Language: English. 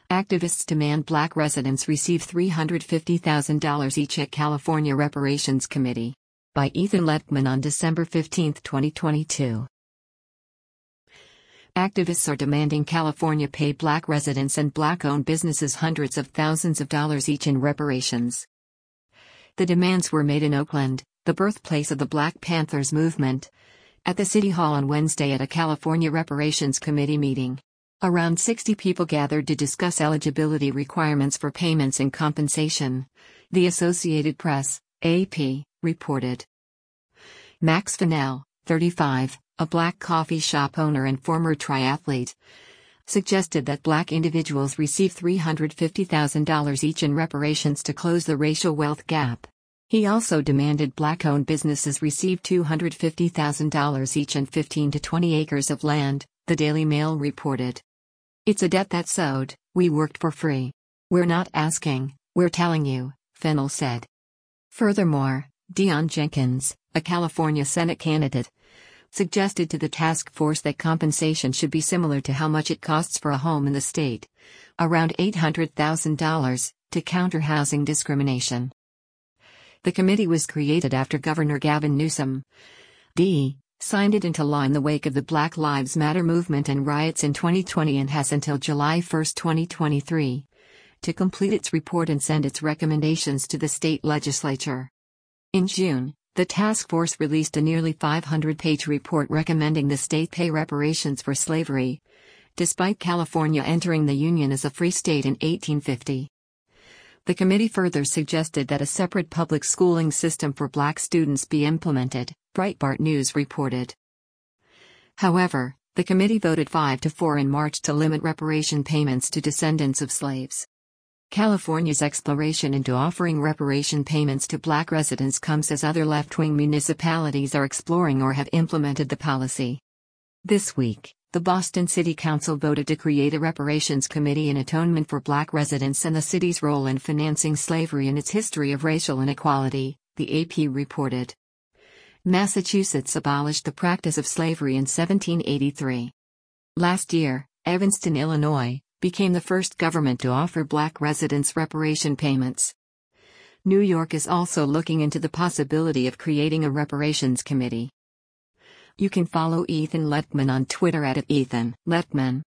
Activists demand Black residents receive $350,000 each at California Reparations Committee. By Ethan Letman on December 15, 2022. Activists are demanding California pay Black residents and Black-owned businesses hundreds of thousands of dollars each in reparations. The demands were made in Oakland, the birthplace of the Black Panthers movement, at the City Hall on Wednesday at a California Reparations Committee meeting. Around 60 people gathered to discuss eligibility requirements for payments and compensation, the Associated Press, AP, reported. Max Fennell, 35, a Black coffee shop owner and former triathlete, suggested that Black individuals receive $350,000 each in reparations to close the racial wealth gap. He also demanded Black-owned businesses receive $250,000 each and 15 to 20 acres of land, the Daily Mail reported. It's a debt that's owed, we worked for free. We're not asking, we're telling you, Fennell said. Furthermore, Dion Jenkins, a California Senate candidate, suggested to the task force that compensation should be similar to how much it costs for a home in the state, around $800,000, to counter housing discrimination. The committee was created after Governor Gavin Newsom, D., signed it into law in the wake of the Black Lives Matter movement and riots in 2020 and has until July 1, 2023, to complete its report and send its recommendations to the state legislature. In June, the task force released a nearly 500-page report recommending the state pay reparations for slavery, despite California entering the Union as a free state in 1850. The committee further suggested that a separate public schooling system for Black students be implemented, Breitbart News reported. However, the committee voted 5-4 in March to limit reparation payments to descendants of slaves. California's exploration into offering reparation payments to Black residents comes as other left-wing municipalities are exploring or have implemented the policy. This week, the Boston City Council voted to create a reparations committee in atonement for Black residents and the city's role in financing slavery and its history of racial inequality, the AP reported. Massachusetts abolished the practice of slavery in 1783. Last year, Evanston, Illinois, became the first government to offer Black residents reparation payments. New York is also looking into the possibility of creating a reparations committee. You can follow Ethan Letman on Twitter at @EthanLetman.